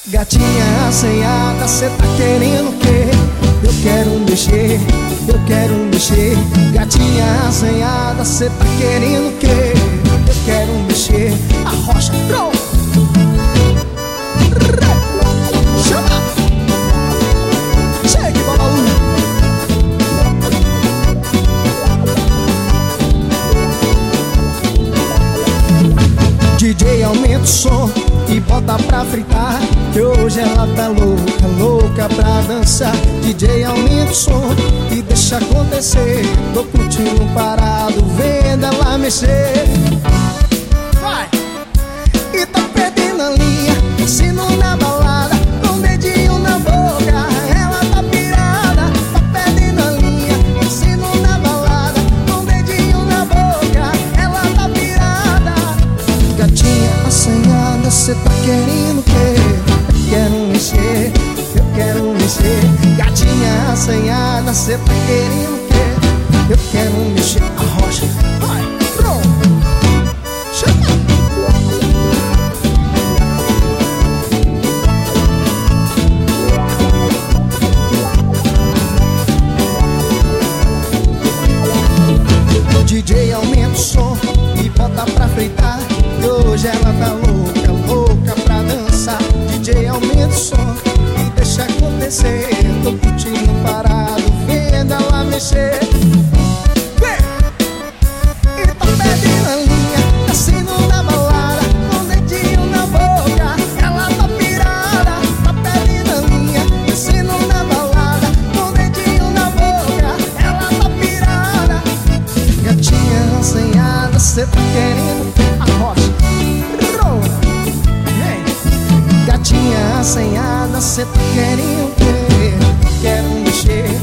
Gatinha assanhada, cê tá querendo o quê? Eu quero mexer, eu quero mexer. Gatinha assanhada, cê tá querendo o quê? Eu quero mexer. Arrocha, troll. Chama! Chegue, baú. DJ, aumenta o som e bota pra fritar, que hoje ela tá louca, louca pra dançar. DJ, aumenta o som e deixa acontecer. Tô curtindo parado, vendo ela mexer. Vai! E tá perdendo a linha, ensino na balada, com o dedinho na boca. Ela tá pirada, tá perdendo a linha, ensino na balada, com o dedinho na boca. Ela tá pirada. Gatinha assanhada, cê tá querendo o quê? Eu quero mexer, eu quero mexer. Gatinha assanhada, cê tá querendo o quê? Eu quero mexer. Arrocha, vai, pronto. Chama. DJ, aumenta o som e bota pra fritar, que hoje ela tá louca, louca pra dançar. DJ, aumenta o som e deixa acontecer. Tô curtindo parado, vendo ela mexer. E tá perdendo a linha, tá sendo na balada, com o dedinho na boca. Ela tá pirada, tá perdendo a linha, tá sendo na balada, com o dedinho na boca. Ela tá pirada. Gatinha assanhada, cê tá querendo arrocha, rola, vem. Gatinha assanhada, cê tá querendo quero mexer.